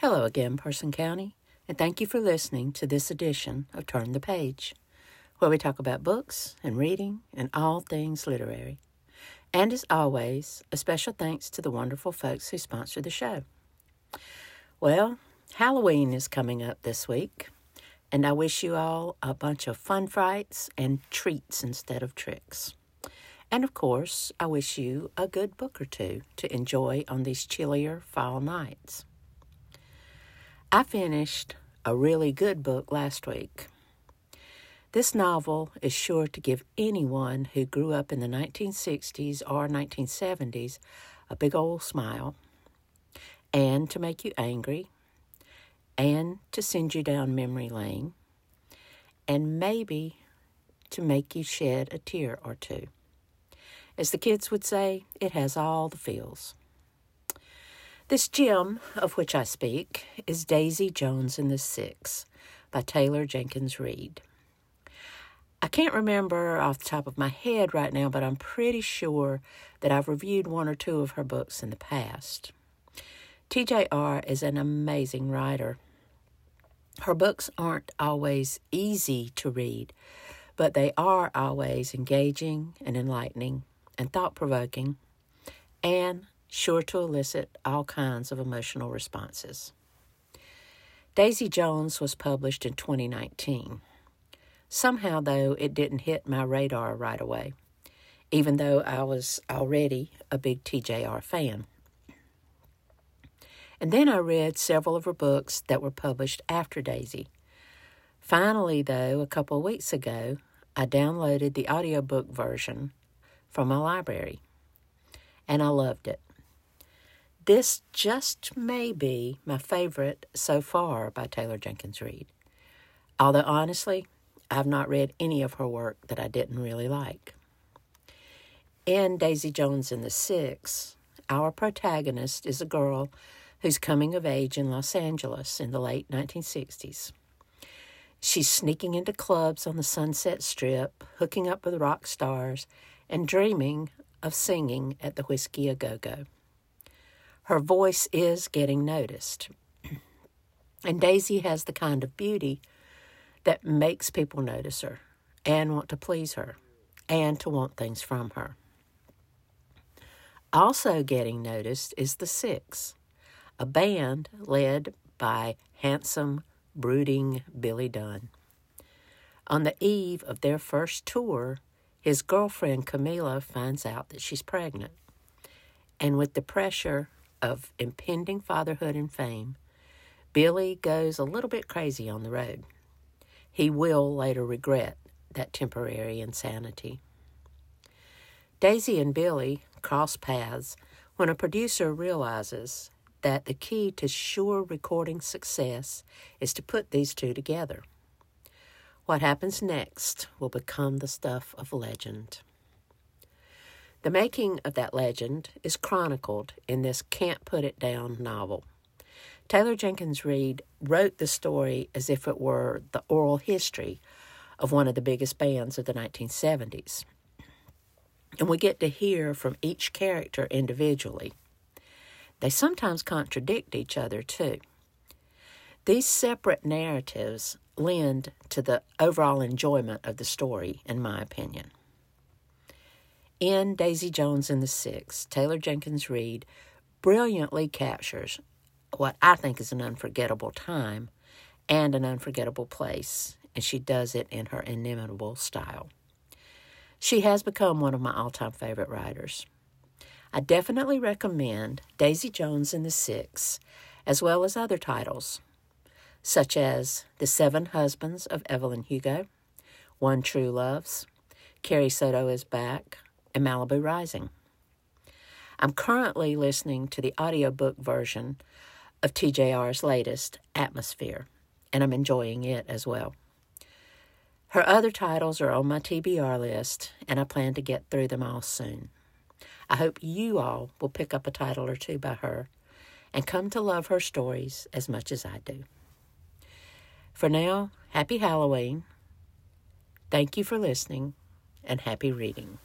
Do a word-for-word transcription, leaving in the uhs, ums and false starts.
Hello again, Person County, and thank you for listening to this edition of Turn the Page, where we talk about books and reading and all things literary. And as always, a special thanks to the wonderful folks who sponsor the show. Well, Halloween is coming up this week, and I wish you all a bunch of fun frights and treats instead of tricks. And of course, I wish you a good book or two to enjoy on these chillier fall nights. I finished a really good book last week. This novel is sure to give anyone who grew up in the nineteen sixties or nineteen seventies a big old smile, and to make you angry, and to send you down memory lane, and maybe to make you shed a tear or two. As the kids would say, it has all the feels. This gem of which I speak is Daisy Jones and the Six by Taylor Jenkins Reid. I can't remember off the top of my head right now, but I'm pretty sure that I've reviewed one or two of her books in the past. T J R is an amazing writer. Her books aren't always easy to read, but they are always engaging and enlightening and thought-provoking, and sure to elicit all kinds of emotional responses. Daisy Jones was published in twenty nineteen. Somehow, though, it didn't hit my radar right away, even though I was already a big T J R fan. And then I read several of her books that were published after Daisy. Finally, though, a couple of weeks ago, I downloaded the audiobook version from my library, and I loved it. This just may be my favorite so far by Taylor Jenkins Reid, although honestly, I've not read any of her work that I didn't really like. In Daisy Jones and the Six, our protagonist is a girl who's coming of age in Los Angeles in the late nineteen sixties. She's sneaking into clubs on the Sunset Strip, hooking up with rock stars, and dreaming of singing at the Whiskey A Go-Go. Her voice is getting noticed. And Daisy has the kind of beauty that makes people notice her and want to please her and to want things from her. Also getting noticed is the Six, a band led by handsome, brooding Billy Dunn. On the eve of their first tour, his girlfriend Camila finds out that she's pregnant. And with the pressure of impending fatherhood and fame, Billy goes a little bit crazy on the road. He will later regret that temporary insanity. Daisy and Billy cross paths when a producer realizes that the key to sure recording success is to put these two together. What happens next will become the stuff of legend. The making of that legend is chronicled in this Can't Put It Down novel. Taylor Jenkins Reid wrote the story as if it were the oral history of one of the biggest bands of the nineteen seventies. And we get to hear from each character individually. They sometimes contradict each other, too. These separate narratives lend to the overall enjoyment of the story, in my opinion. In Daisy Jones and the Six, Taylor Jenkins Reid brilliantly captures what I think is an unforgettable time and an unforgettable place, and she does it in her inimitable style. She has become one of my all-time favorite writers. I definitely recommend Daisy Jones and the Six, as well as other titles, such as The Seven Husbands of Evelyn Hugo, One True Loves, Carrie Soto is Back, and Malibu Rising. I'm currently listening to the audiobook version of T J R's latest, Atmosphere, and I'm enjoying it as well. Her other titles are on my T B R list, and I plan to get through them all soon. I hope you all will pick up a title or two by her and come to love her stories as much as I do. For now, happy Halloween. Thank you for listening, and happy reading.